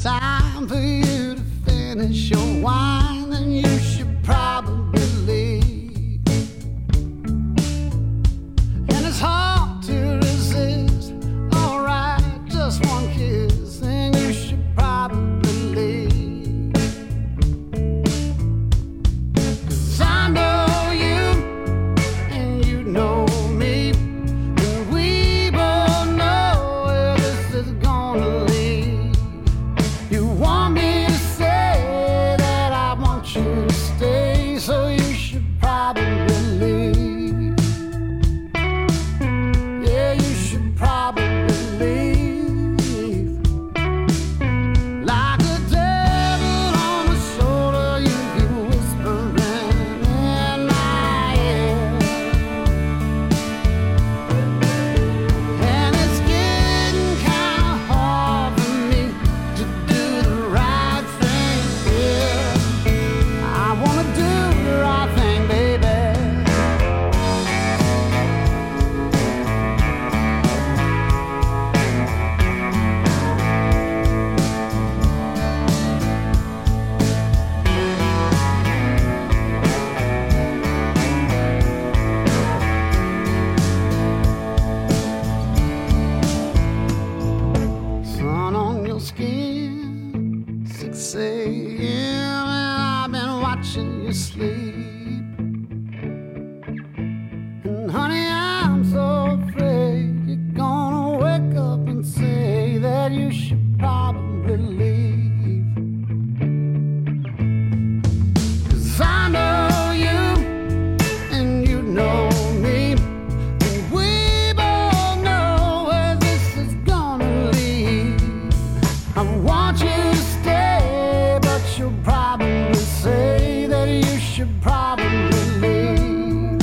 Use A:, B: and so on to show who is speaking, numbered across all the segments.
A: time for you to finish your wine, and you should probably leave. And it's hard to resist. Alright, just one kiss, and you should probably leave. 'Cause I know you, and you know me, and we both know where this is gonna lead. You want me to say that I want you to stay, so you should probably leave. Yeah, you should probably leave. Like a devil on my shoulder, you keep whispering in my ear. And it's getting kinda hard for me to do the right thing here. I wanna do the right thing, baby. Sun on your skin, 6 a.m. and I've been watching you sleep. And honey, I'm so afraid you're gonna wake up and say that you should probably leave. 'Cause I know you, and you know me, and we both know where this is gonna lead. I want you to stay, but you'll probably say that you should probably leave.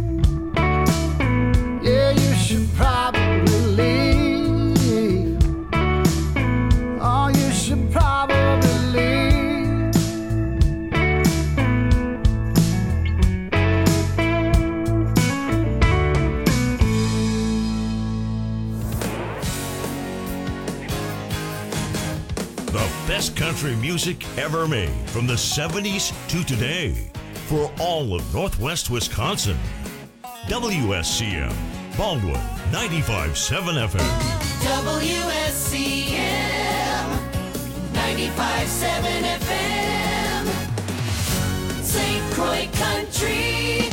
A: Yeah, you should probably leave. Oh, you should probably leave.
B: The best country music ever made from the 70s to today for all of Northwest Wisconsin. WSCM, Baldwin 95.7 FM.
C: WSCM 95.7 FM St. Croix Country.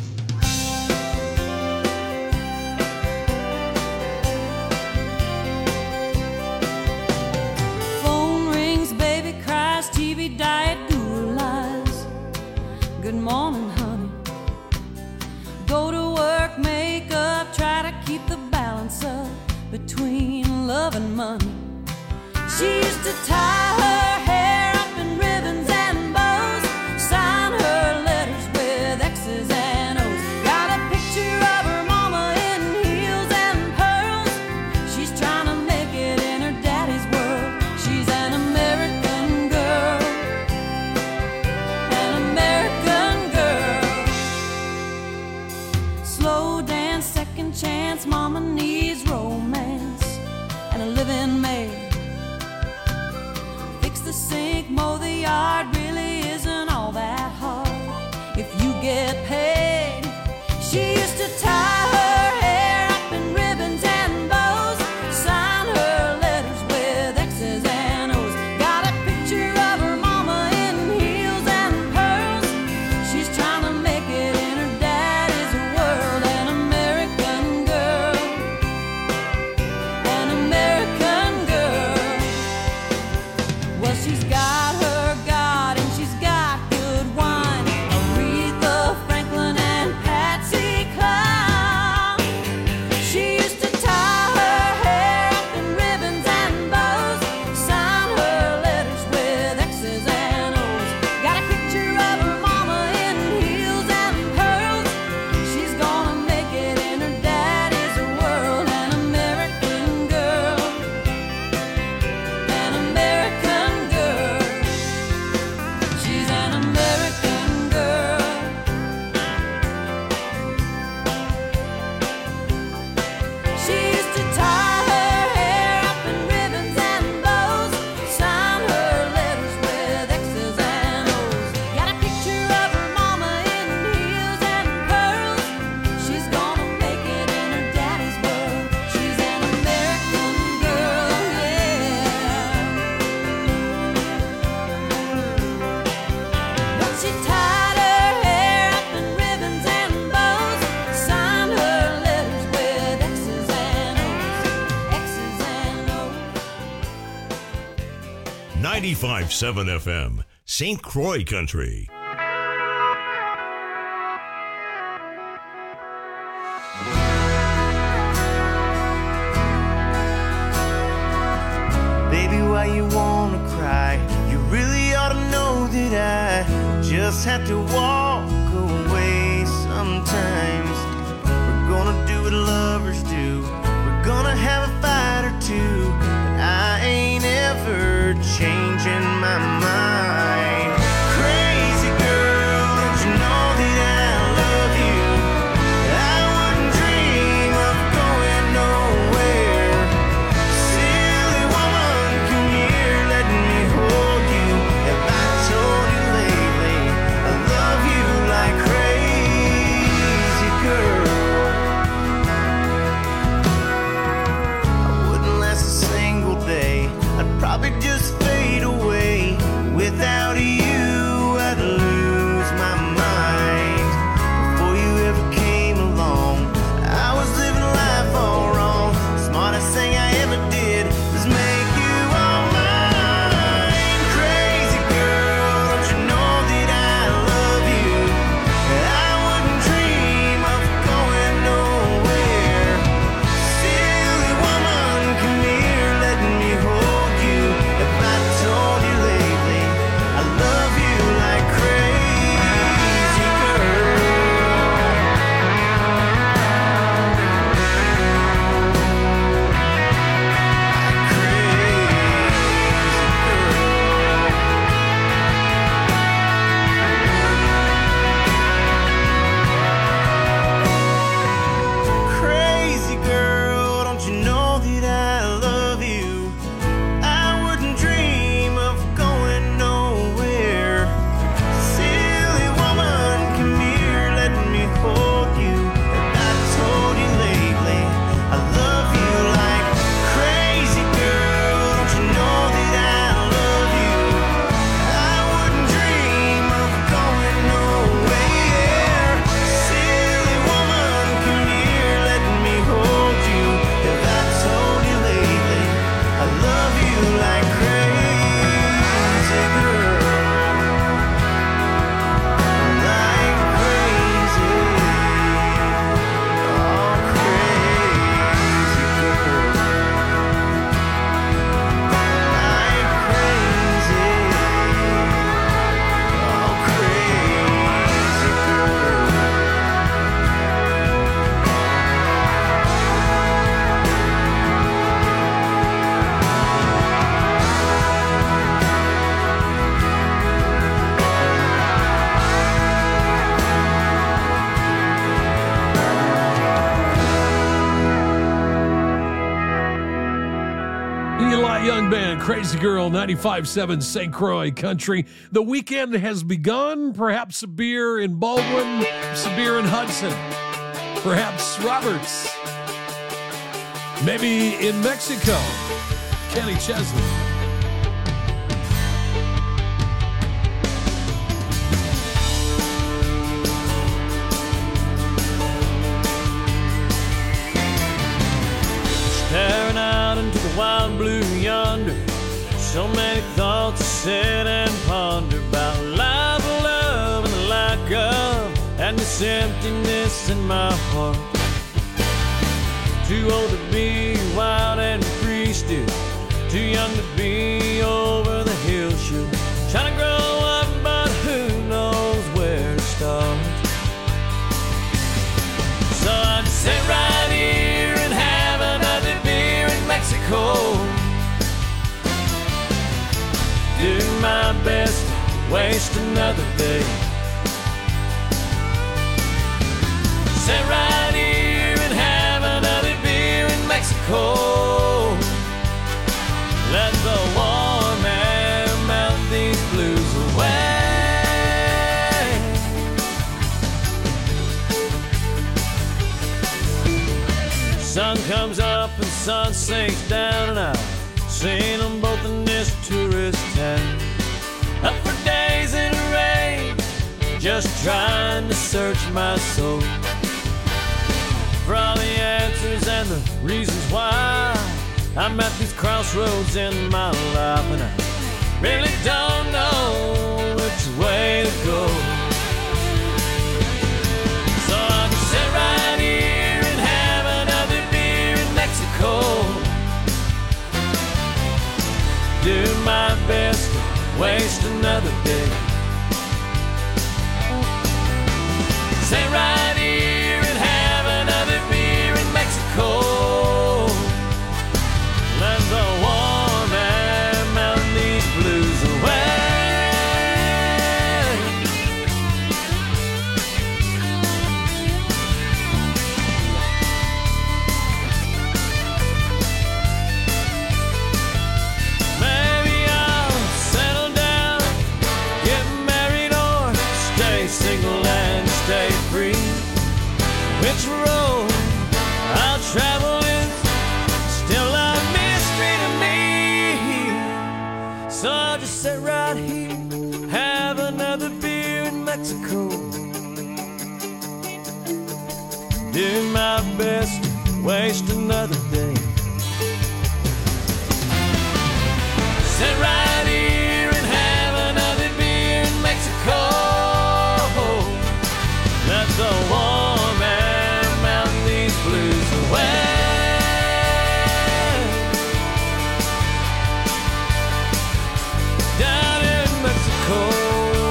D: Phone rings, baby cries, TV diet, Google lies. Good morning, honey. Go to work, make up, try to keep the balance up between love and money. She used to tie her hair up in ribbons and bows, sign her letters with X's and O's. Got a picture of her mama in heels and pearls. She's trying to make it in her daddy's world. She's an American girl, an American girl. Slow dance, second chance, mama needs romance and a living maid. Fix the sink, mow the yard, really isn't all that hard if you get paid. She used to tie her hair up in ribbons and bows, sign her letters with X's and O's. Got a picture of her mama in heels and pearls. She's trying to make it in her daddy's world. An American girl, an American girl. Well, she's got her God and she's got good wine. Aretha Franklin and Patsy Cline. She used to tie her hair up in ribbons and bows, sign her letters with X's and O's. Got a picture of her mama in heels and pearls. She's gonna make it in her daddy's world. An American girl, an American girl.
B: 95.7 FM, St. Croix Country.
E: Baby, why you wanna cry? You really ought to know that I just have to walk away sometimes. We're gonna do what lovers do. We're gonna have a fight or two, but I ain't ever changing my mind. Crazy girl, don't you know that I love you? I wouldn't dream of going nowhere. Silly woman, come here, let me hold you. Have I told you lately I love you like crazy girl? I wouldn't last a single day. I'd probably just fade away. Without you, I'd lose my mind. Before you ever came along, I was living life all wrong. Smartest thing I ever did was make you all mine. Crazy girl, don't you know that I love you? I wouldn't dream of going nowhere. Silly woman, come here, let me hold you. If I told you lately I love you like crazy girl. Crazy girl, don't you know that I love you? I wouldn't dream of going nowhere. Silly woman, come here, let me hold you. If I told you lately I love you like crazy girl, don't you know that I love you? I wouldn't dream of going nowhere. Silly woman, come here, let me hold you. If I told you lately I love you like crazy girl, like crazy, oh crazy girl, like crazy, oh crazy girl.
F: Eli Young Band, Crazy Girl, 95.7 St. Croix Country. The weekend has begun. Perhaps a beer in Baldwin, perhaps a beer in Hudson, perhaps Roberts, maybe in Mexico. Kenny Chesney.
G: Staring out into the wild blue yonder, so many thoughts to sit and ponder about life, love, and the lack of, and this emptiness in my heart. Too old to be wild and free still, too young to be over the hill sure. Trying to grow up, but who knows where to start. So I'd sit right here and have another beer in Mexico. Do my best to waste another day. Sit right here and have another beer in Mexico. Let the warm air melt these blues away. Sun comes up and sun sinks down, and I've seen them both in this tourist town. Up for days in the rain, just trying to search my soul for all the answers and the reasons why I'm at these crossroads in my life. And I my best to waste another day. Stay right here and have another beer in Mexico. Let the warm air melt these blues away. Maybe I'll settle down, get married, or stay single and stay free. Which road I'll travel is still a mystery to me. So I'll just sit right here, have another beer in Mexico. Do my best to waste another day. Sit right here and have another beer in Mexico. Let the warm air melt these blues away. Down in Mexico.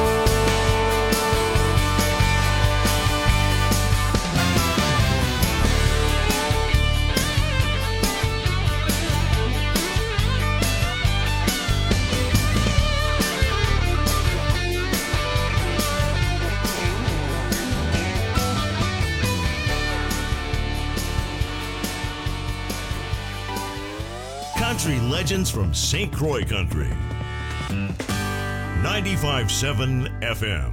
B: Country legends from St. Croix Country. 95.7 FM.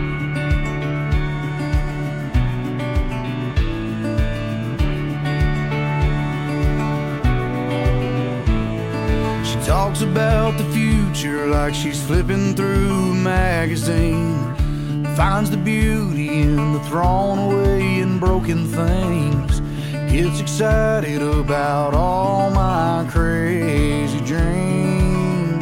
H: She talks about the future like she's flipping through a magazine. Finds the beauty in the thrown away and broken things. Gets excited about all my crazy dreams.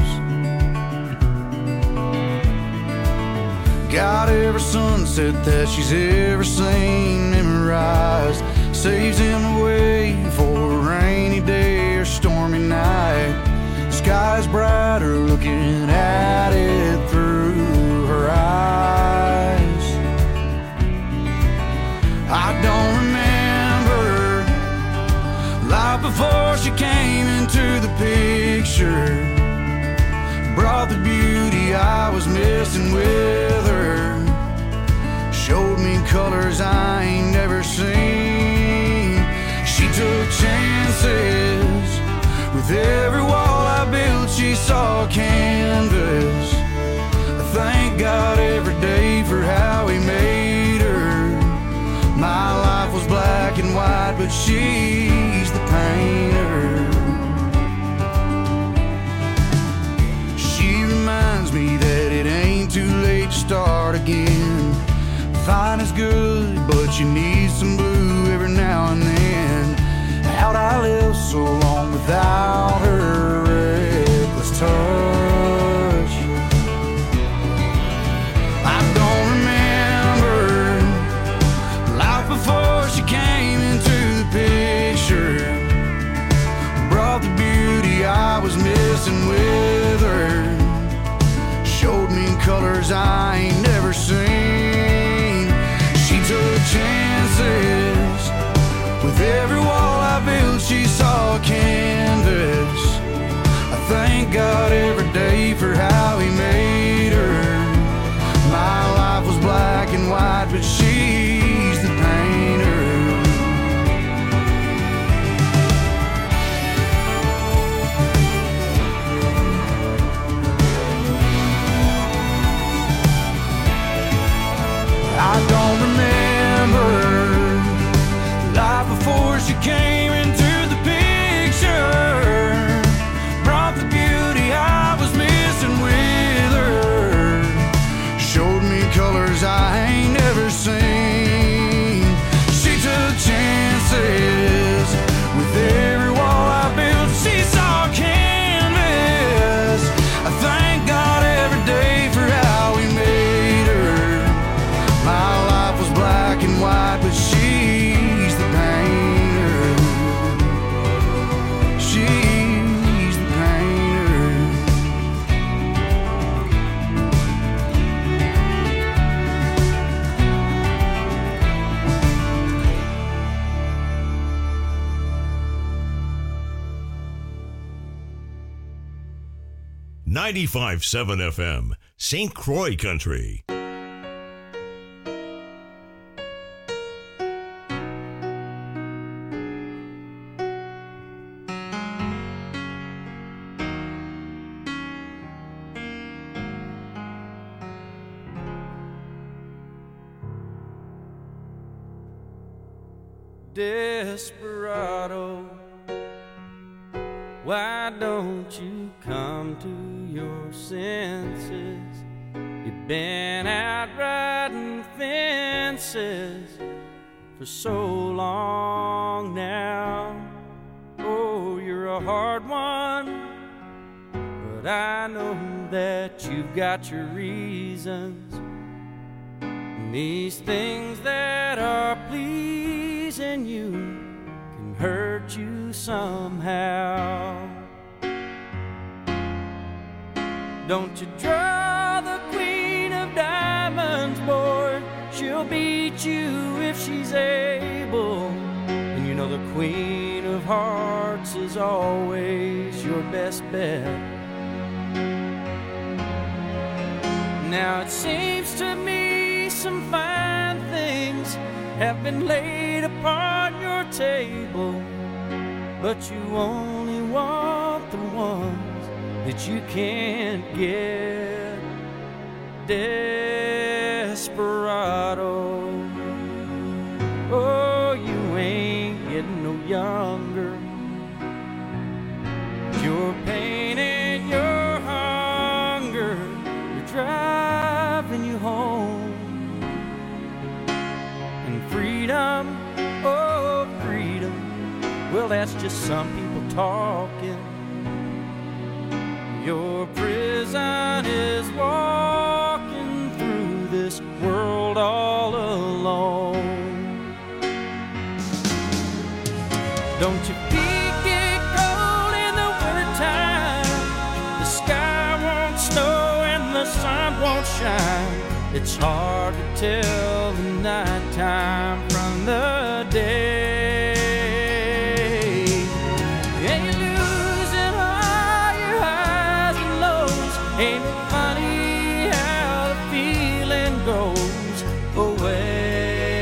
H: Got every sunset that she's ever seen memorized. Saves him away for a rainy day or stormy night. Sky's brighter looking at it through her eyes. I don't remember life before she came into the picture. Brought the beauty I was missing with her. Showed me colors I ain't never seen. She took chances. With every wall I built she saw canvas. I thank God every day for how he made her. My life was black and white, but she's the painter. She reminds me that it ain't too late to start again. Fine is good, but you need some blue every now and then. How'd I live so long without her reckless touch? I don't remember life before she came into the picture. Brought the beauty I was missing with her. Showed me colors I ain't never seen. She took chances. With every wall I built she saw canvas. I thank God every day for how he made her. My life was black and white, but she's the painter. I don't remember life before she came into the picture. Brought the beauty I
B: 95.7 FM, St. Croix Country.
I: Desperado, why don't you come to your senses? You've been out riding fences for so long now. Oh, you're a hard one, but I know that you've got your reasons. And these things that are pleasing you can hurt you somehow. Don't you draw the queen of diamonds, boy. She'll beat you if she's able. And you know the queen of hearts is always your best bet. Now it seems to me some fine things have been laid upon your table, but you only want the ones that you can't get. Desperado, oh, you ain't getting no younger. Your pain and your hunger, you're driving you home. And freedom, oh freedom, well that's just some people talking. Your prison is walking through this world all alone. Don't your feet get cold in the wintertime? The sky won't snow and the sun won't shine. It's hard to tell the nighttime from the day. And you're losing all your highs and lows. Ain't it funny how the feeling goes away?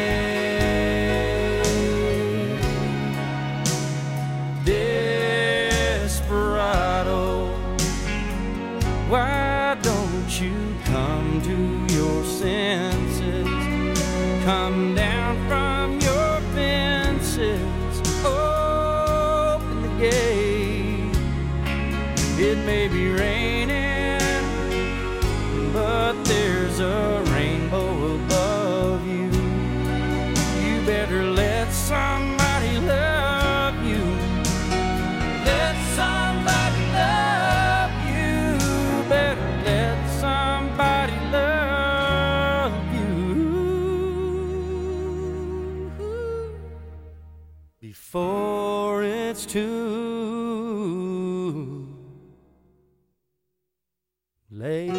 I: Desperado, why don't you come to your senses? Come down from your fences, open the gate. It may be raining, but there's a rainbow above you. You better let somebody love you. Let somebody love you. Better let somebody love you before it's too late.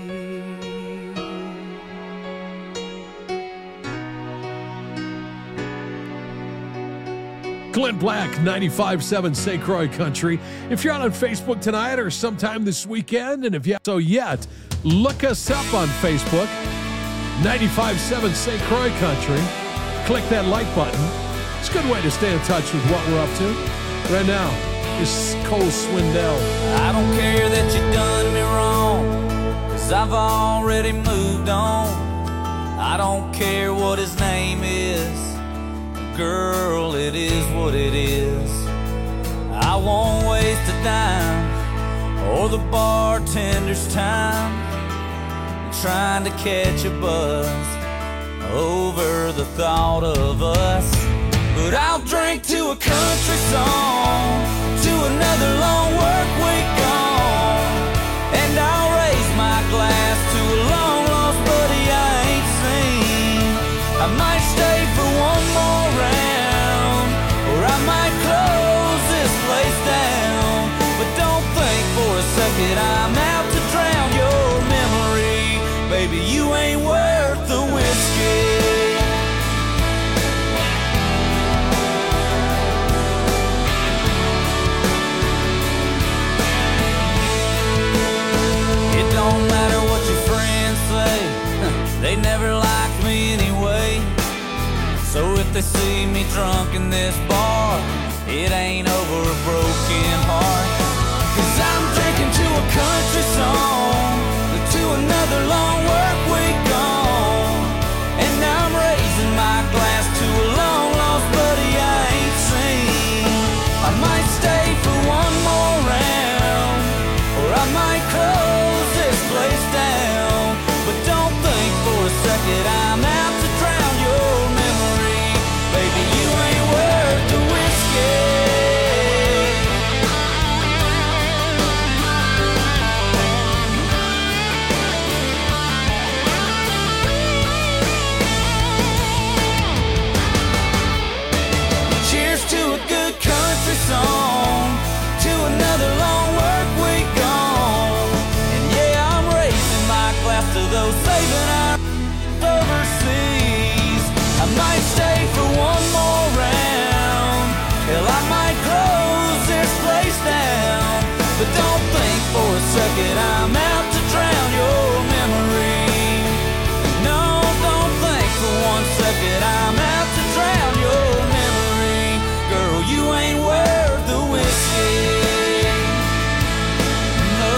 F: Glenn Black, 95.7 St. Croix Country. If you're out on Facebook tonight or sometime this weekend, and if you haven't so yet, look us up on Facebook, 95.7 St. Croix Country. Click that like button. It's a good way to stay in touch with what we're up to. Right now, is Cole Swindell.
G: I don't care that you done me wrong, 'cause I've already moved on. I don't care what his name is, girl, it is what it is. I won't waste a dime or the bartender's time trying to catch a buzz over the thought of us. But I'll drink to a country song, to another long work week gone, and I'll raise my glass to a long lost buddy I ain't seen. I might stay for one more round, or I might close this place down. But don't think for a second I'm out to drown your memory. Baby, you ain't worth the whiskey.
I: they see me drunk in this bar, it ain't over a broken heart. 'Cause I'm drinking to a country song, to another long work week gone, and I'm raising my glass to a long lost buddy I ain't seen. I might stay for one more round, or I might close this place down. But don't think for a second I'm out to drown your memory. Baby, you ain't worth the whiskey. Cheers to a good country song, to another long work week gone. And yeah, I'm raising my glass to those saving our overseas. I might stay for one more round, hell, I might close this place down. But don't think for a second I'm out to drown your memory. No, don't think for 1 second I'm out to drown your memory. Girl, you ain't worth the whiskey. No.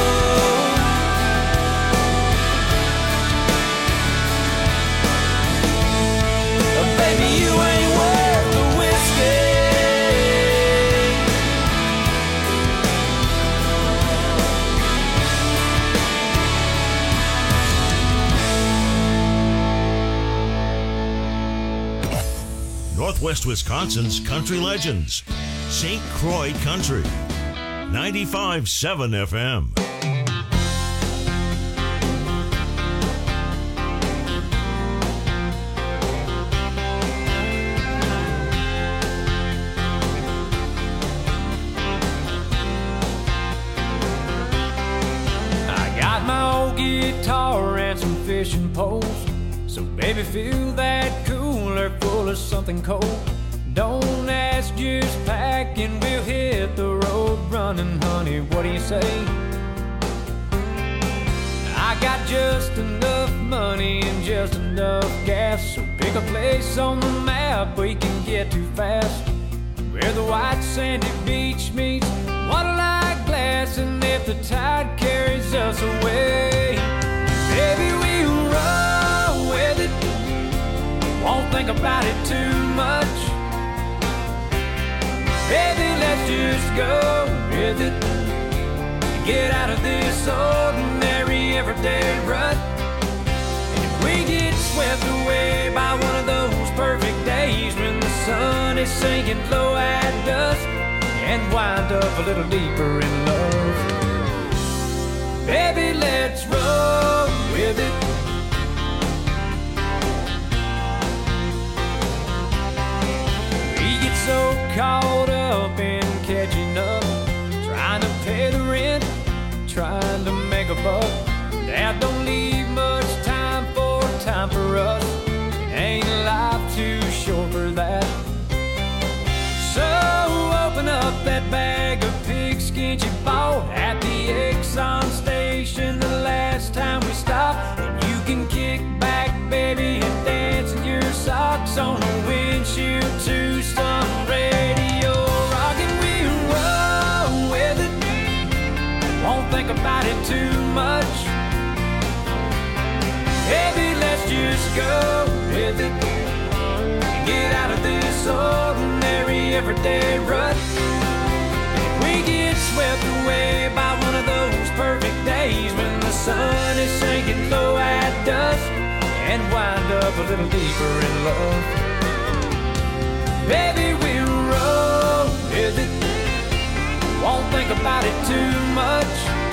I: Baby, you ain't worth the whiskey.
B: Northwest Wisconsin's country legends. St. Croix Country. 95.7 FM.
I: I got my old guitar and some fishing poles, so baby, fill that cooler full of something cold. Don't ask, just pack and we'll hit the road running, honey. What do you say? I got just enough money and just enough gas, so pick a place on the map we can get to fast, where the white sandy beach meets water-like glass. And if the tide carries us away, baby, we'll roll with it. Won't think about it too much. Baby, let's just go with it. Get out of this ordinary everyday rut. And if we get swept away by one of those perfect days when the sun is sinking low at dusk, and wind up a little deeper in love, baby, let's roll with it. We get so caught up in catching up, trying to pay the rent, trying to make a buck, that don't leave much time for us. Ain't life too short for that? So open up that bag of pigskin you bought at the Exxon station the last time we stopped, and you can kick back, baby, and dance in your socks on the windshield to some radio rock, and we'll roll with it. Won't think about it too much. Baby, let's just go with it. Get out of this ordinary everyday rut. If we get swept away by one of those perfect days when the sun is sinking low at dusk, and wind up a little deeper in love, baby, we'll roll with it. Won't think about it too much.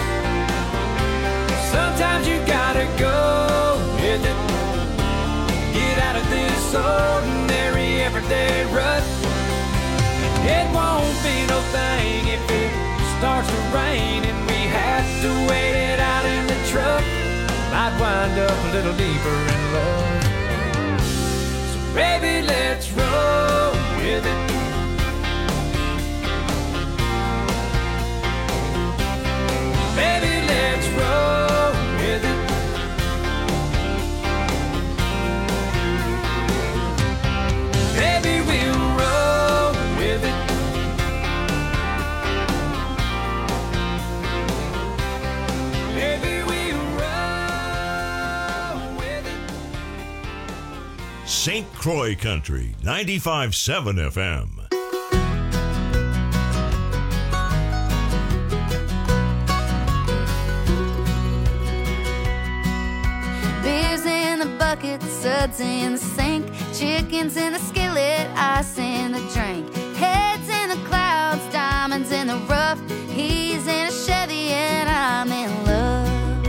I: Sometimes you gotta go with it. Get out of this ordinary everyday rut. It won't be no thing if it starts to rain and we have to wait it out in the truck. Might wind up a little deeper in love. So baby, let's roll with it. Baby, let's roll with it.
B: St. Croix Country 95.7 FM.
J: Beers in the bucket, suds in the sink, chickens in the skillet, ice in the drink, heads in the clouds, diamonds in the rough. He's in a Chevy and I'm in love.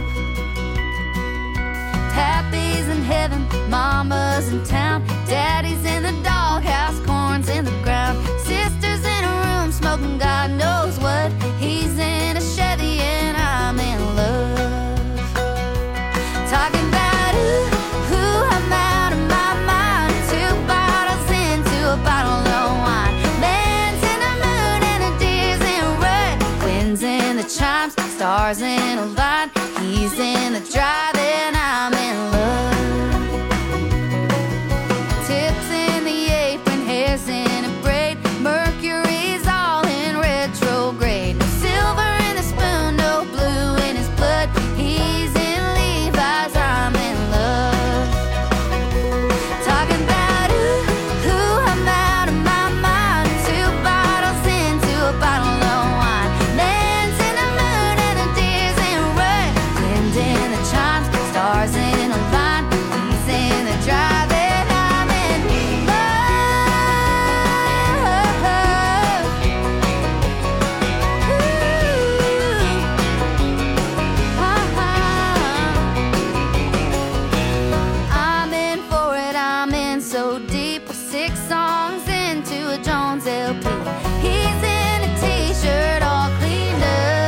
J: Pappy's in heaven, mama's in town, daddy's in the doghouse, corn's in the ground, sister's in a room smoking God knows what. He's in a Chevy and I'm in love. Talking about ooh, I'm out of my mind. 2 bottles into a bottle of wine. Man's in the moon and the deer's in red. Winds in the chimes, stars in a line. He's in the drive and I'm in love. Tips in the apron, hair's in a braid. Mercury's all in retrograde. No silver in the spoon, no blue in his blood. He's in Levi's, I'm in love. Talking about ooh, I'm out of my mind. 2 bottles into a bottle of wine. Man's in the moon and the deer's in red. Wind in the chimes, stars in a line. He's in the drive and I'm in I'm in for it, I'm in so deep. We're 6 songs into a Jones LP. He's in a t-shirt all cleaned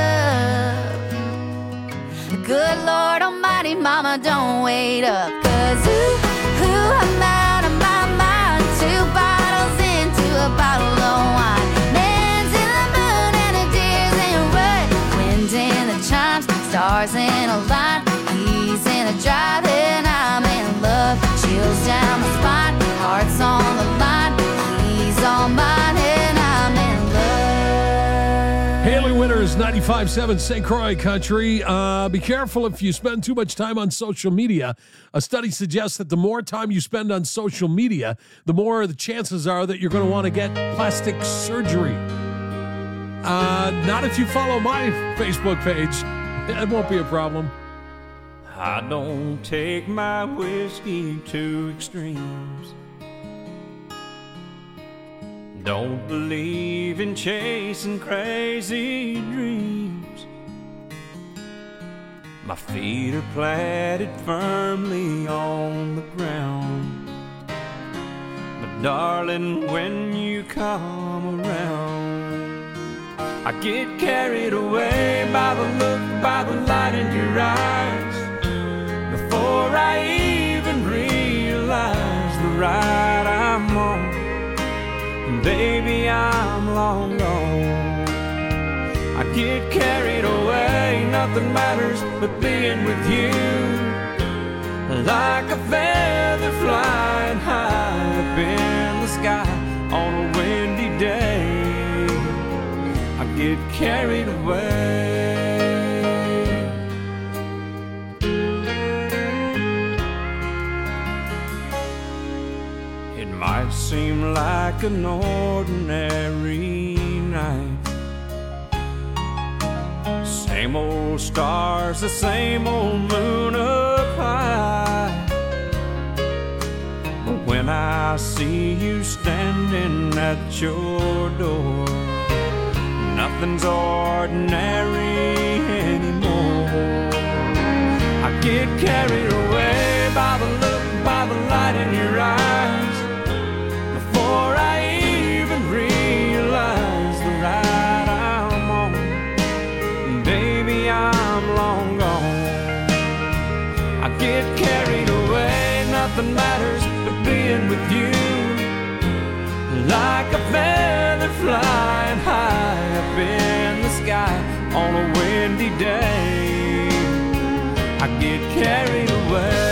J: up. Good Lord Almighty, mama, don't wait up. 'Cause ooh, I'm out of my mind. 2 bottles into a bottle of wine. Man's in the moon and the deer's in red. Wind in the chimes, stars in a line. He's in a drive and I'm in love. Chills down my spine, heart's on the line. He's all mine and I'm in love.
F: Haley Winters, 95.7 St. Croix Country. Be careful if you spend too much time on social media. A study suggests that the more time you spend on social media, the more the chances are that you're going to want to get plastic surgery. Not if you follow my Facebook page. It won't be a problem.
I: I don't take my whiskey to extremes. Don't believe in chasing crazy dreams. My feet are planted firmly on the ground. But darling, when you come around, I get carried away by the look, by the light in your eyes. Before I even realize the ride I'm on, baby, I'm long gone. I get carried away, nothing matters but being with you. Like a feather flying high up in the sky on a windy day, I get carried away. It might seem like an ordinary night. Same old stars, the same old moon up high. But when I see you standing at your door, nothing's ordinary anymore. I get carried away by the look, by the light in your eyes. Before I even realize the ride I'm on, baby, I'm long gone. I get carried away, nothing matters but being with you. Like a feather flying high up in the sky on a windy day, I get carried away.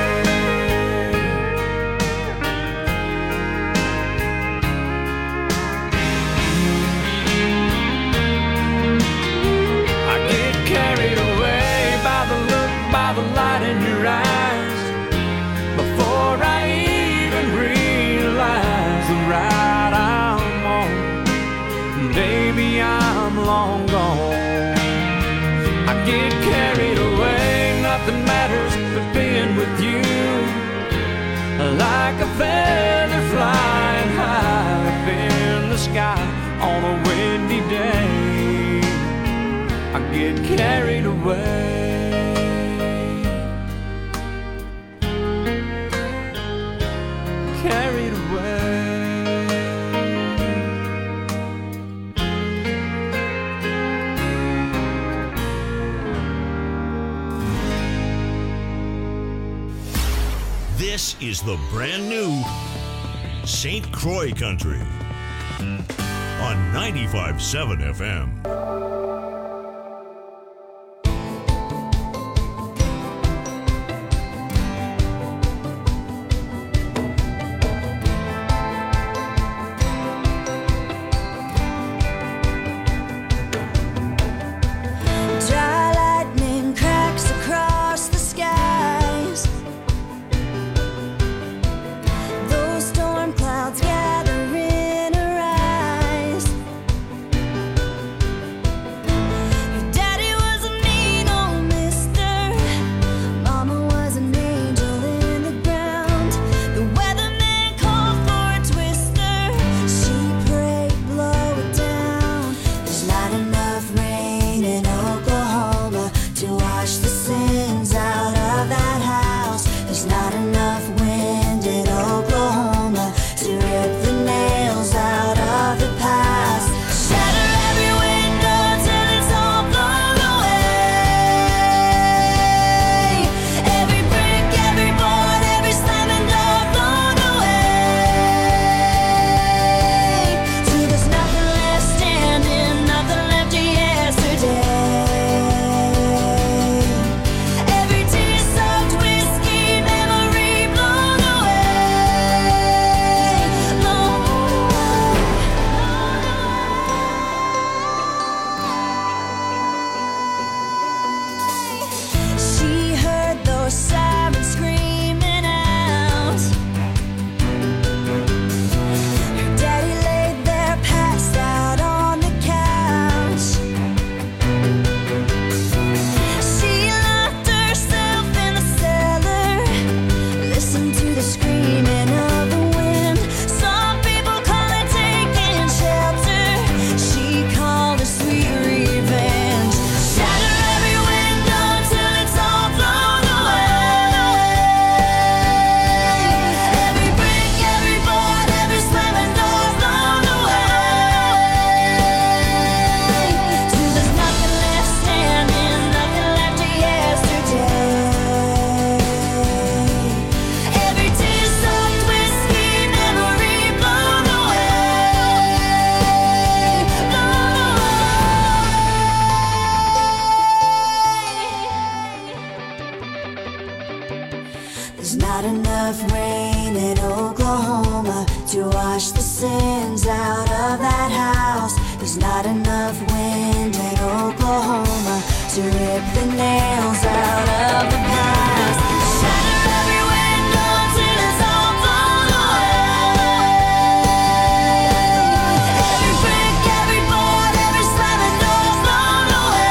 I: Carried away by the look, by the light in your eyes. Before I even
B: This is the brand new St. Croix Country on 95.7 FM.
D: Dry lightning cracks across the skies. Those storm clouds gather in her eyes. Your daddy was a mean old mister. Mama was an angel in the ground. The weatherman called for a twister. She prayed, blow it down. There's not enough rain in Oklahoma to wash the sins out of that house. There's not enough wind in Oklahoma to rip the nails out of the past. Shatter every window till it's all blown away. Every brick, every board, every slamming door blown away. Till there's nothing left standing, nothing left of yesterday. Every tear-soaked whiskey memory blown away, blown away. She heard those sirens screaming out. Her daddy laid there passed out on the couch. She locked herself in the cellar, listened to the screaming of the wind. Some people call it taking shelter. She called it sweet revenge. Shatter every window till it's all blown away. Every brick, every board, every slamming door blown away. Till there's nothing left standing, nothing left of yesterday. Every tear-soaked whiskey memory blown away, blown away. There's not enough rain in Oklahoma to wash the sins out of that house. There's not enough wind in Oklahoma to rip the nails out of the past. Shatter every window till it's all blown away. Every brick, every board, every slamming door blown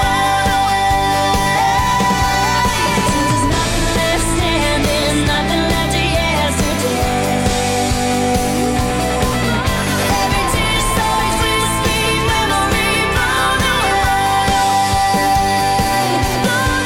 D: away. Till there's nothing left standing, nothing left of yesterday. Every tear-soaked whiskey memory blown away, blown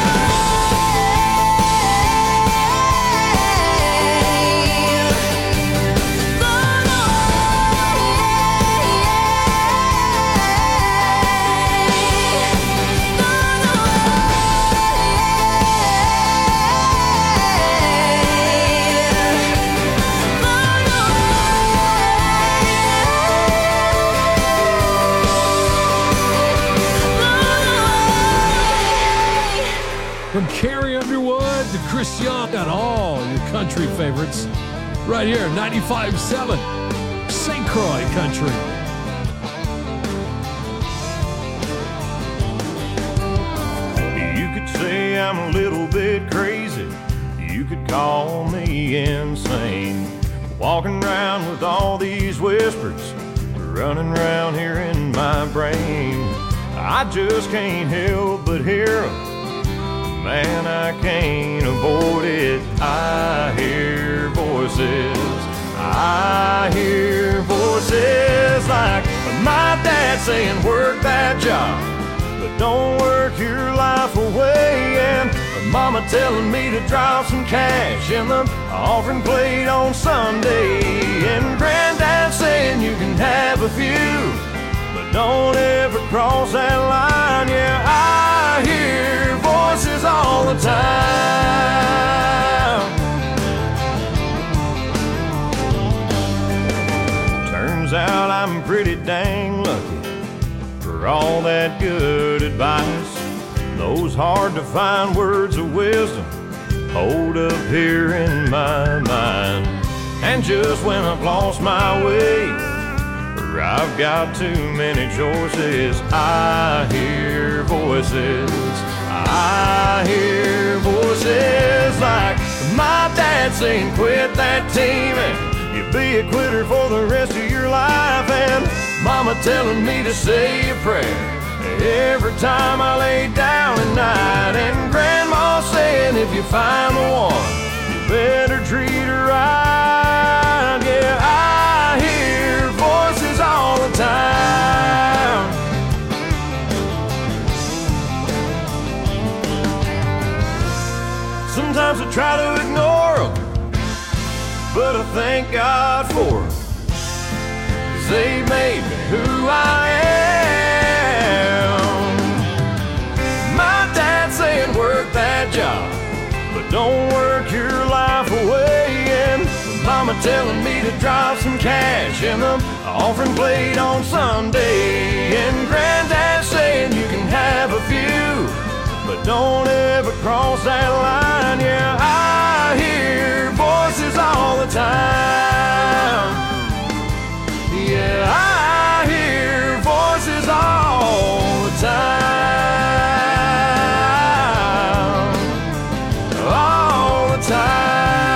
F: From Carrie Underwood to Chris Young and all your country favorites. Right here, 95.7 St. Croix Country.
K: You could say I'm a little bit crazy. You could call me insane. Walking around with all these whispers running around here in my brain. I just can't help but hear them. Man, I can't avoid it. I hear voices. I hear voices like my dad saying, work that job, but don't work your life away. And mama telling me to drop some cash in the offering plate on Sunday. And granddad saying you can have a few, but don't ever cross that line. Yeah, I hear voices all the time. all that good advice. Those hard to find words of wisdom hold up here in my mind. And just when I've lost my way, or I've got too many choices, I hear voices. I hear voices like my dad saying, quit that team and you'll be a quitter for the rest of your life. And mama telling me to say a prayer every time I lay down at night. And grandma saying, if you find the one, you better treat her right. Yeah, I hear voices all the time. Sometimes I try to ignore them, but I thank God for them, 'cause they made me who I am. My dad saying work that job, but don't work your life away. And mama telling me to drop some cash in the offering plate on Sunday. And granddad saying you can have a few, but don't ever cross that line. Yeah, I hear voices all the time. Yeah, I hear voices all the time. All the time.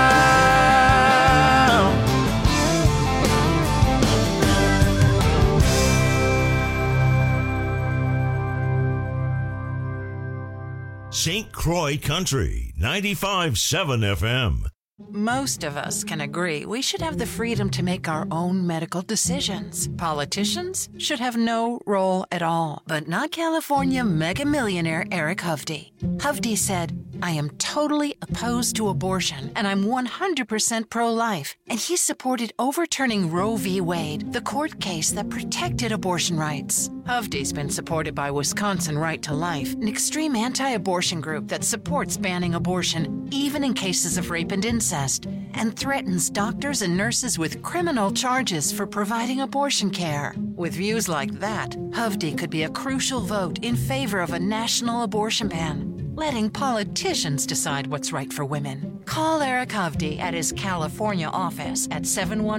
B: St. Croix Country, 95.7 FM.
L: Most of us can agree we should have the freedom to make our own medical decisions. Politicians should have no role at all, but not California mega millionaire Eric Hovde. Hovde said, I am totally opposed to abortion and I'm 100% pro-life. And he supported overturning Roe v. Wade, the court case that protected abortion rights. Hovde's been supported by Wisconsin Right to Life, an extreme anti-abortion group that supports banning abortion, even in cases of rape and incest, and threatens doctors and nurses with criminal charges for providing abortion care. With views like that, Hovde could be a crucial vote in favor of a national abortion ban, letting politicians decide what's right for women. Call Eric Hovde at his California office at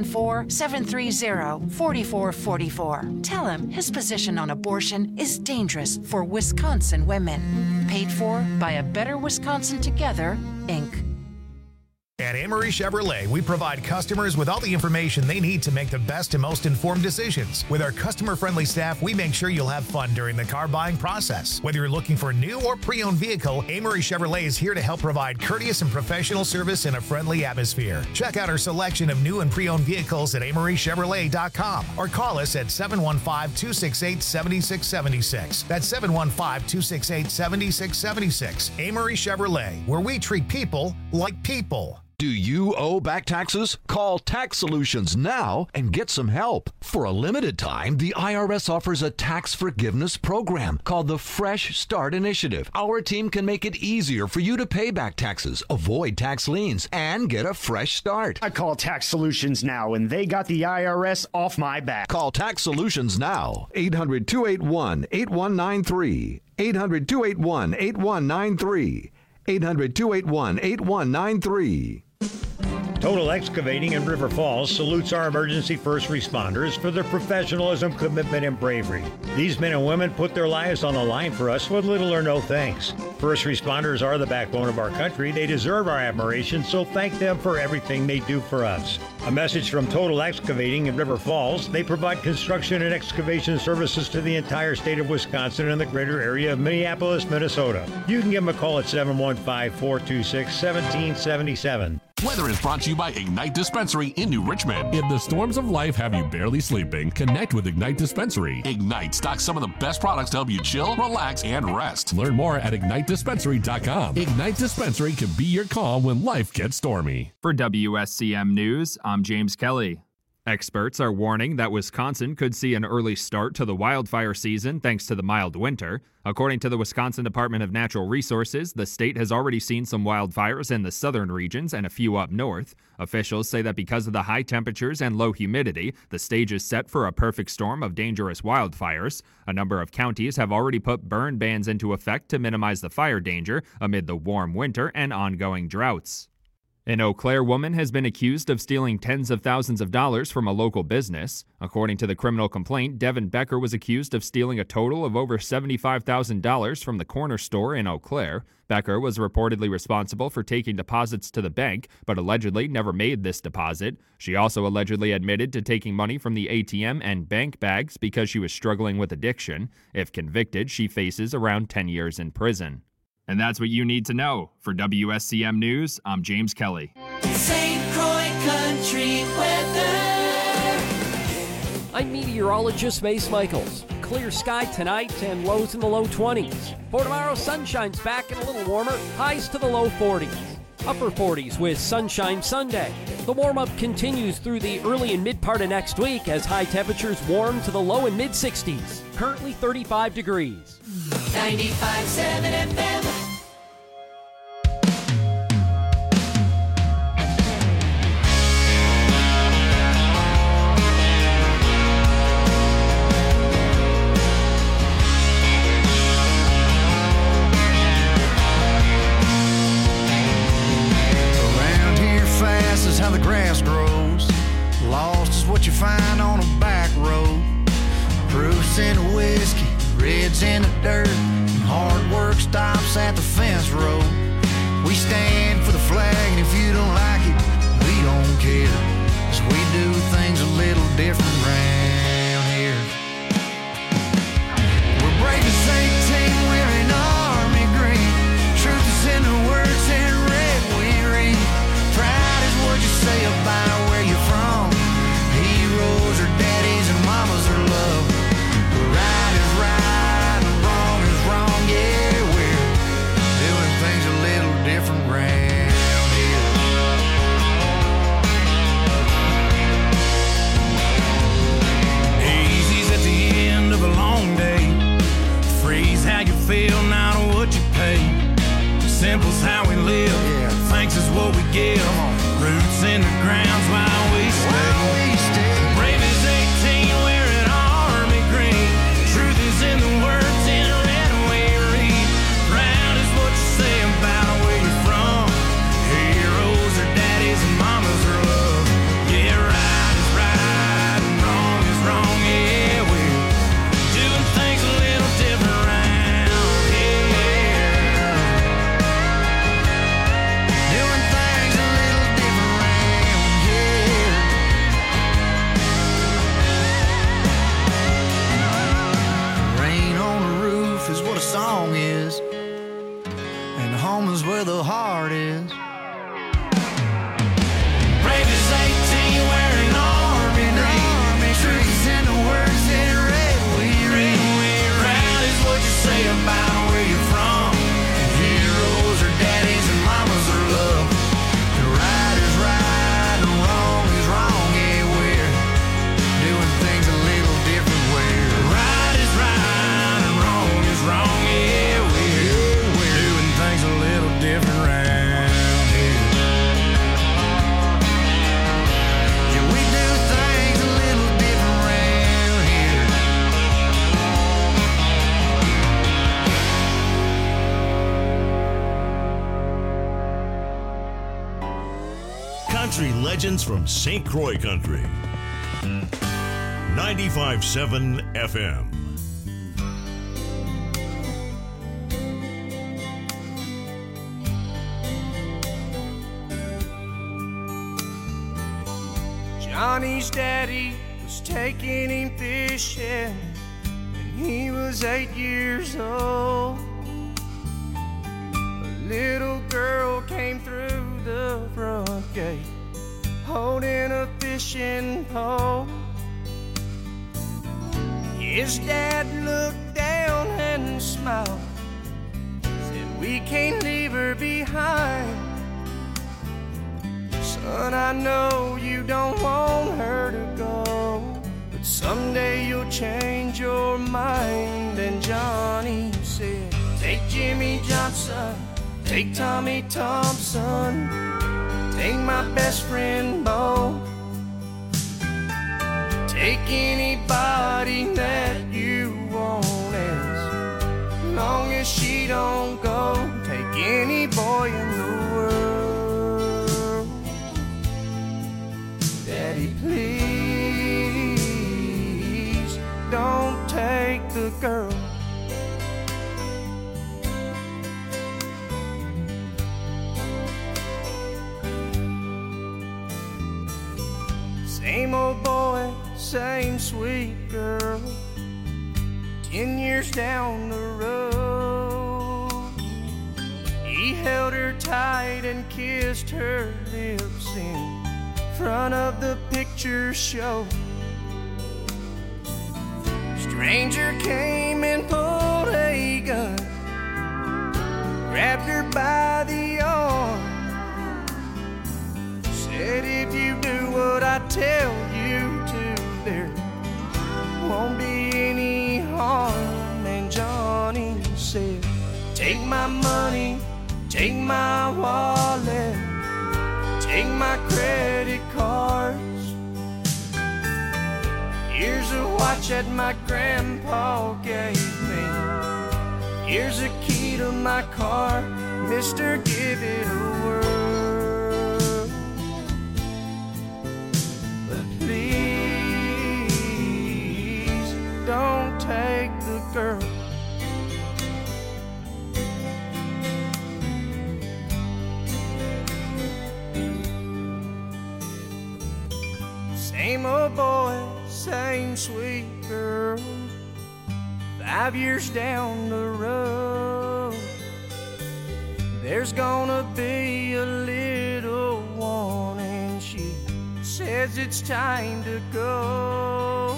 L: 714-730-4444. Tell him his position on abortion is dangerous for Wisconsin women. Paid for by A Better Wisconsin Together, Inc.
M: At Amory Chevrolet, we provide customers with all the information they need to make the best and most informed decisions. With our customer-friendly staff, we make sure you'll have fun during the car buying process. Whether you're looking for a new or pre-owned vehicle, Amory Chevrolet is here to help provide courteous and professional service in a friendly atmosphere. Check out our selection of new and pre-owned vehicles at AmoryChevrolet.com or call us at 715-268-7676. That's 715-268-7676. Amory Chevrolet, where we treat people like people.
N: Do you owe back taxes? Call Tax Solutions now and get some help. For a limited time, the IRS offers a tax forgiveness program called the Fresh Start Initiative. Our team can make it easier for you to pay back taxes, avoid tax liens, and get a fresh start.
O: I call Tax Solutions now, and they got the IRS off my back.
N: Call Tax Solutions now. 800-281-8193. 800-281-8193. 800-281-8193.
P: Total Excavating in River Falls salutes our emergency first responders for their professionalism, commitment, and bravery. These men and women put their lives on the line for us with little or no thanks. First responders are the backbone of our country. They deserve our admiration, so thank them for everything they do for us. A message from Total Excavating in River Falls. They provide construction and excavation services to the entire state of Wisconsin and the greater area of Minneapolis, Minnesota. You can give them a call at 715-426-1777.
Q: Weather is brought to you by Ignite Dispensary in New Richmond. If the storms of life have you barely sleeping, connect with Ignite Dispensary. Ignite stocks some of the best products to help you chill, relax, and rest. Learn more at IgniteDispensary.com. Ignite Dispensary can be your call when life gets stormy.
R: For WSCM News, I'm James Kelly. Experts are warning that Wisconsin could see an early start to the wildfire season thanks to the mild winter. According to the Wisconsin Department of Natural Resources, the state has already seen some wildfires in the southern regions and a few up north. Officials say that because of the high temperatures and low humidity, the stage is set for a perfect storm of dangerous wildfires. A number of counties have already put burn bans into effect to minimize the fire danger amid the warm winter and ongoing droughts. An Eau Claire woman has been accused of stealing tens of thousands of dollars from a local business. According to the criminal complaint, Devin Becker was accused of stealing a total of over $75,000 from the corner store in Eau Claire. Becker was reportedly responsible for taking deposits to the bank, but allegedly never made this deposit. She also allegedly admitted to taking money from the ATM and bank bags because she was struggling with addiction. If convicted, she faces around 10 years in prison. And that's what you need to know. For WSCM News, I'm James Kelly.
C: St. Croix Country Weather.
S: I'm meteorologist Mace Michaels. Clear sky tonight and lows in the low 20s. For tomorrow, sunshine's back and a little warmer, highs to the low 40s. Upper 40s with sunshine Sunday. The warm-up continues through the early and mid part of next week as high temperatures warm to the low and mid 60s. Currently 35 degrees.
C: 95.7 FM.
H: How the grass grows. Lost is what you find on a back road. Proofs in the whiskey, reds in the dirt, and hard work stops at the fence road. We stand for the flag, and if you don't like it, we don't care, 'cause we do things a little different round here. We're brave as 18, wearing army green. Truth is in the words in red we read. Pride is what you say about where you're from. Heroes are daddies and mamas are love. But right is right and wrong is wrong. Yeah, we're doing things a little different round here. Easy's at the end of a long day. Free's how you feel, not what you pay. Simple's how we live. Thanks is what we give. Roots in the ground's while we stay. Brave as 18, wearing army green. Truth is in the words in red we read. Proud is what you say about where you're from. Heroes are daddies and mamas are love. Yeah, right is right and wrong is wrong. Yeah, we're doing things a little different round here. Doing things a little different round here. Rain on the roof is what a song is, and home is where the heart is. Brave as 18, wearing army green. Truth is in the words in red we read. Proud is what you say about where you're from. Heroes are daddies and mamas are love. The right is right and wrong is wrong. Yeah, we're doing things a little different way. Right is right and wrong is wrong. Yeah, we're doing things a little different round here. Yeah, we do things a little different round here.
B: Country legends from St. Croix Country. 95.7 FM.
E: Johnny's daddy was taking him fishing when he was 8 years old. A little girl came through the front gate holding a fishing pole. His dad looked down and smiled, said, "We can't leave her behind. Son, I know you don't want her to go,
I: someday you'll change your mind. And Johnny said, take Jimmy Johnson, take Tommy Thompson, take my best friend Bo, take anybody that you want, as long as she don't go. Take any boy in the world. Daddy, please don't take the girl. Same old boy, same sweet girl. 10 years down the road, he held her tight and kissed her lips in front of the picture show. Stranger came and pulled a gun, grabbed her by the arm, said, if you do what I tell you to, there won't be any harm. And Johnny said, take my money, take my wallet, take my credit cards. Here's a watch that my grandpa gave me. Here's a key to my car. Mister, give it a whirl. But please don't take the girl. Same old boy, same sweet girl. 5 years down the road, there's gonna be a little one, and she says it's time to go.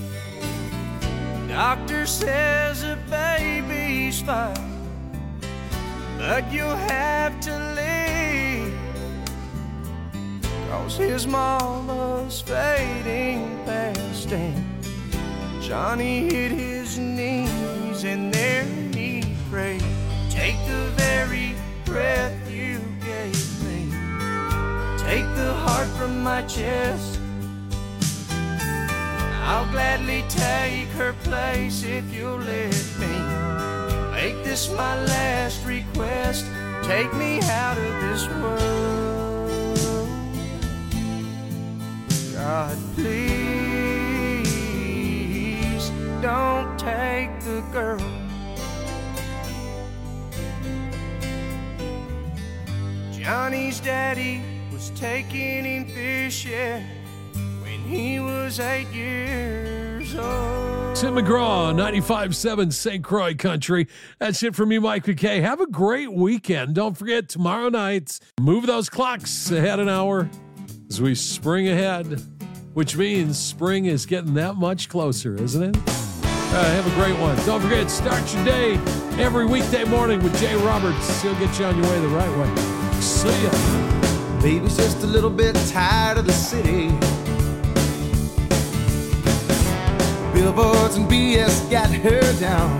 I: Doctor says the baby's fine, but you'll have to leave, 'cause his mama's fading fast. And Johnny hit his knees and there he prayed, take the very breath you gave me, take the heart from my chest. I'll gladly take her place if you'll let me make this my last request. Take me out of this world. God, please don't take the girl. Johnny's daddy was taking him fishing when he was 8 years old.
F: Tim McGraw, 95.7 St. Croix Country. That's it for me, Mike McKay. Have a great weekend. Don't forget, tomorrow night, move those clocks ahead an hour as we spring ahead, which means spring is getting that much closer, isn't it? Have a great one. Don't forget, start your day every weekday morning with Jay Roberts. He'll get you on your way the right way. See ya.
A: Baby's just a little bit tired of the city. Billboards and BS got her down.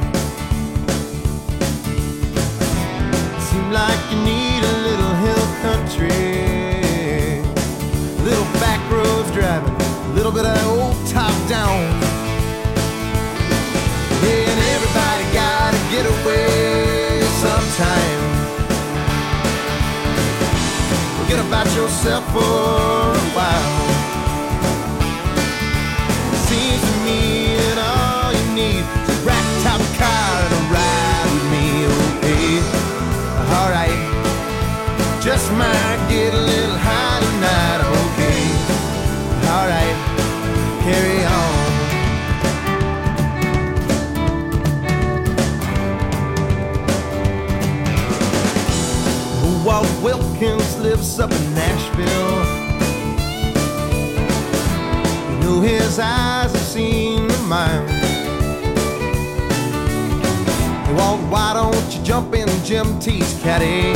A: Seem like you need a little hill country, a little back roads driving, a little bit of old top down. Yeah, and everybody gotta get away sometime. Forget about yourself for a while. Seems to me that all you need is a rat top car and a ride with me, okay? Alright, just might get a little high tonight, okay? Alright, carry on. Walt Wilkins lives up in Nashville. You know his eyes have seen the mine. Hey, Walt, why don't you jump in Jim T's caddy?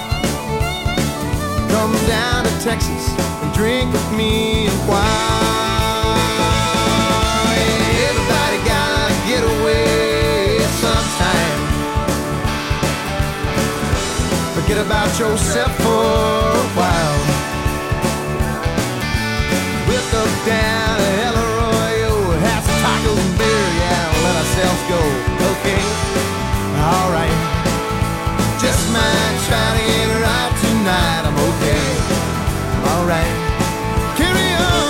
A: Come down to Texas and drink with me and why? about yourself for a while. We'll go down to El Arroyo, have some tacos and beer, yeah, we'll let ourselves go, okay? Alright. Just might try to get her out tonight, I'm okay. Alright. Carry on.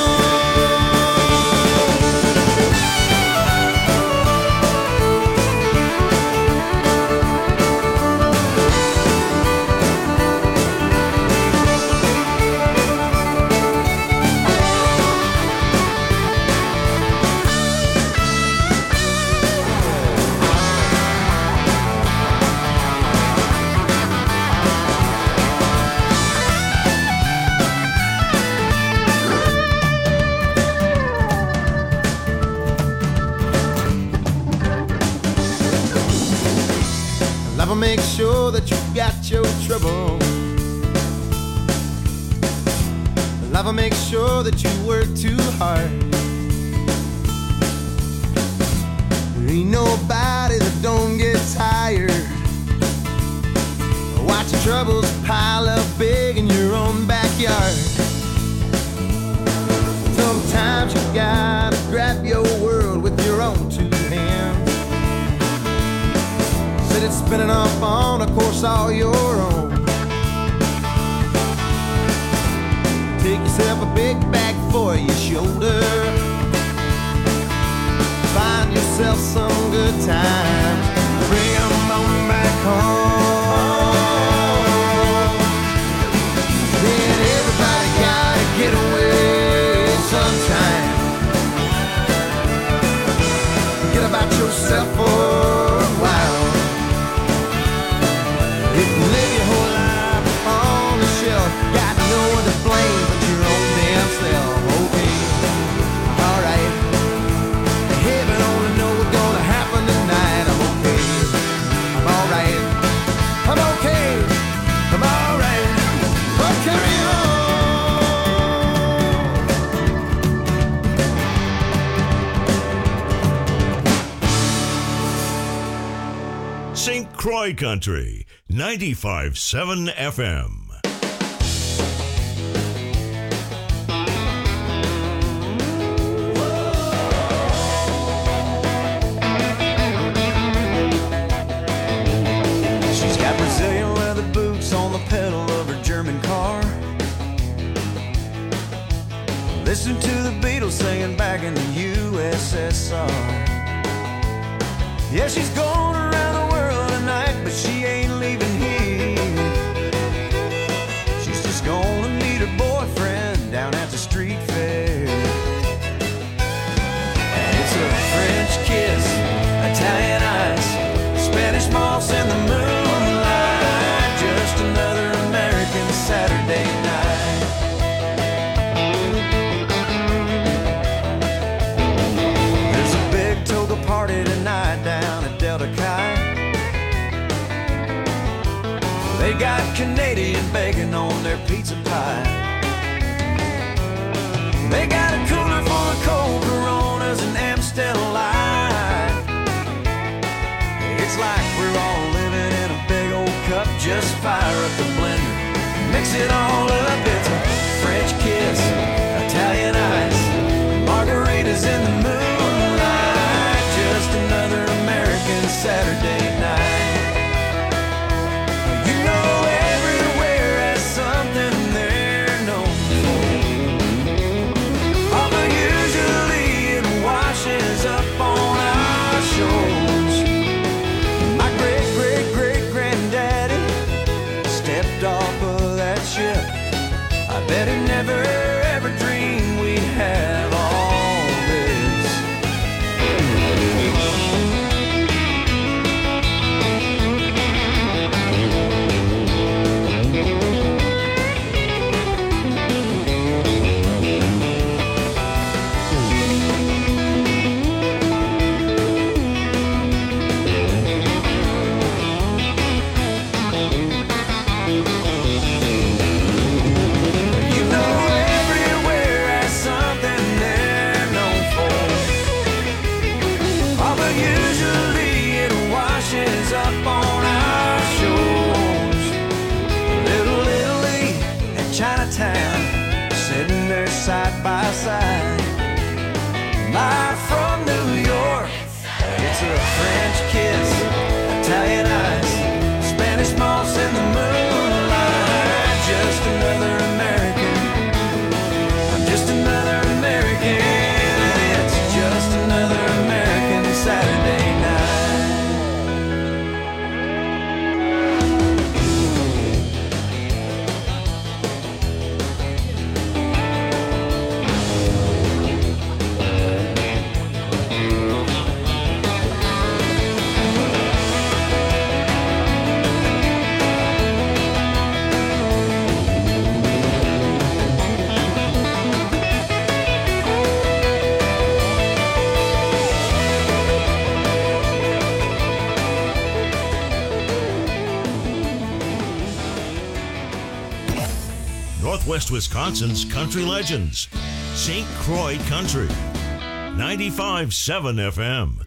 A: Love will make sure that you got your trouble. Love will make sure that you work too hard. There ain't nobody that don't get tired. Watch your troubles pile up big in your own backyard. Sometimes you gotta grab your world with your own two hands. Set it spinning off on a course all your own. Take yourself a big bag for your shoulder. Find yourself some good times. Bring 'em on back home. Then everybody gotta get away sometime. Forget about yourself for a while. If you live your whole life on the shelf, got no one to blame but your own damn self. Okay, alright. Heaven only know what's gonna happen tonight. I'm okay, I'm alright. I'm okay, I'm alright. Oh, carry
B: on. St. Croix Country, 95.7 FM.
E: She's got Brazilian leather boots on the pedal of her German car. Listen to the Beatles singing back in the USSR. Yeah, she's going around the world tonight, but she ain't leaving here. She's just gonna meet her boyfriend down at the street fair. And it's a French kiss, Italian ice, Spanish moss in the moonlight. Just another American Saturday night. There's a big toga party tonight down at Delta Chi. They got Canadian bacon on their pizza pie. They got a cooler full of cold Coronas and Amstel Light. It's like we're all living in a big old cup. Just fire up the blender, mix it all up. It's a French kiss, Italian ice, margaritas in the moonlight. Just another American Saturday night. You know everywhere has something they're known for. Although usually it washes up on our shores. My great-great-great-granddaddy stepped off of that ship. I bet he never ever dreamed we'd have all this. You know
B: Northwest Wisconsin's country legends. St. Croix Country. 95.7 FM.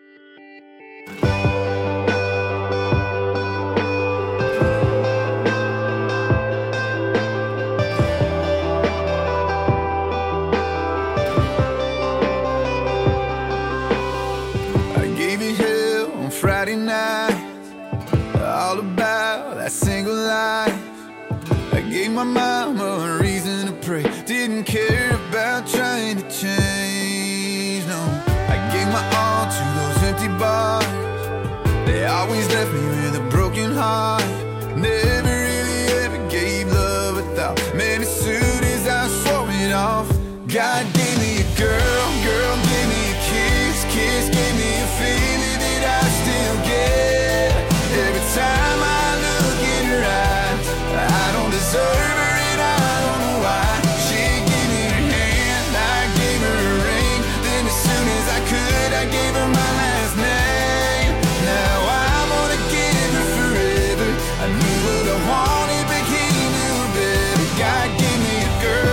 H: Friday night, all about that single life. I gave my mama a reason to pray, didn't care about trying to change, no. I gave my all to those empty bars, they always left me with a broken heart. Never really ever gave love a thought, man, as soon as I swore it off. God gave me a girl, girl gave me a kiss, kiss gave me a feeling that I still get. Every time I look in her eyes, I don't deserve her and I don't know why. She gave me her hand, I gave her a ring, then as soon as I could, I gave her my last name. Now I wanna give her forever. I knew what I wanted, but he knew better. God gave me a girl.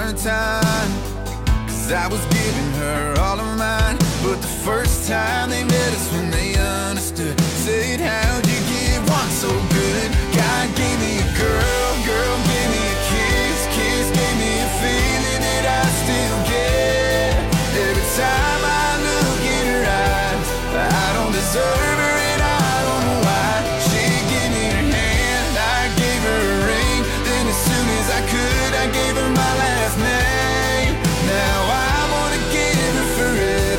H: I was giving her all of mine, but the first time they